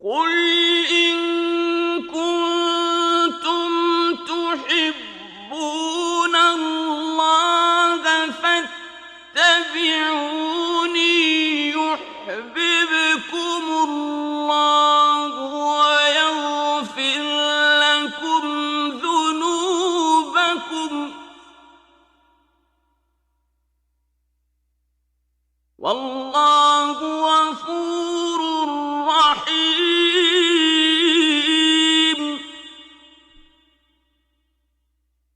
قل إن كنتم تحبون الله فاتبعوني يحببكم الله ويغفر لكم ذنوبكم والله